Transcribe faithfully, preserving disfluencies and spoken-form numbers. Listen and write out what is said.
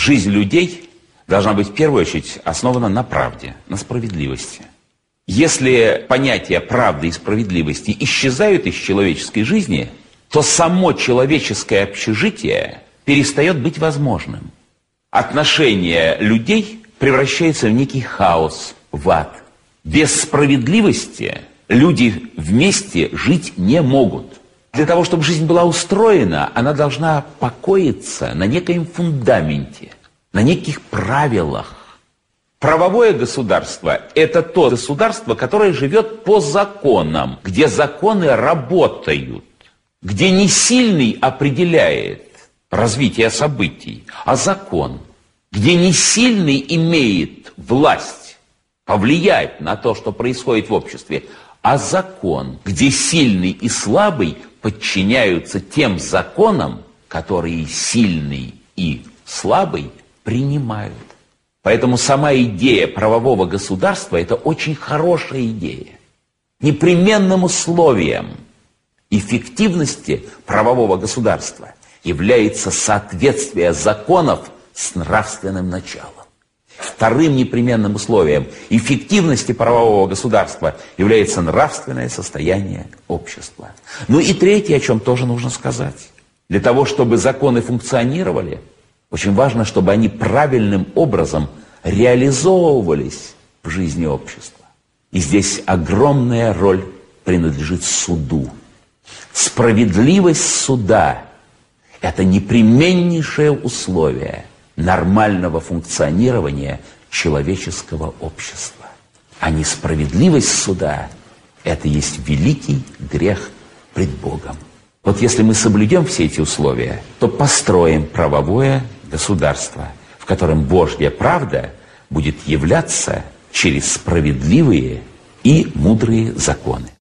Жизнь людей должна быть в первую очередь основана на правде, на справедливости. Если понятия правды и справедливости исчезают из человеческой жизни, то само человеческое общежитие перестает быть возможным. Отношения людей превращаются в некий хаос, в ад. Без справедливости люди вместе жить не могут. Для того, чтобы жизнь была устроена, она должна покоиться на некоем фундаменте, на неких правилах. Правовое государство – это то государство, которое живет по законам, где законы работают, где не сильный определяет развитие событий, а закон, где не сильный имеет власть повлиять на то, что происходит в обществе, а закон, где сильный и слабый подчиняются тем законам, которые сильный и слабый принимают. Поэтому сама идея правового государства – это очень хорошая идея. Непременным условием эффективности правового государства является соответствие законов с нравственным началом. Вторым непременным условием эффективности правового государства является нравственное состояние общества. Ну и третье, о чем тоже нужно сказать. Для того, чтобы законы функционировали, очень важно, чтобы они правильным образом реализовывались в жизни общества. И здесь огромная роль принадлежит суду. Справедливость суда – это непременнейшее условие нормального функционирования человеческого общества. А несправедливость суда – это есть великий грех пред Богом. Вот если мы соблюдем все эти условия, то построим правовое государство, в котором Божья правда будет являться через справедливые и мудрые законы.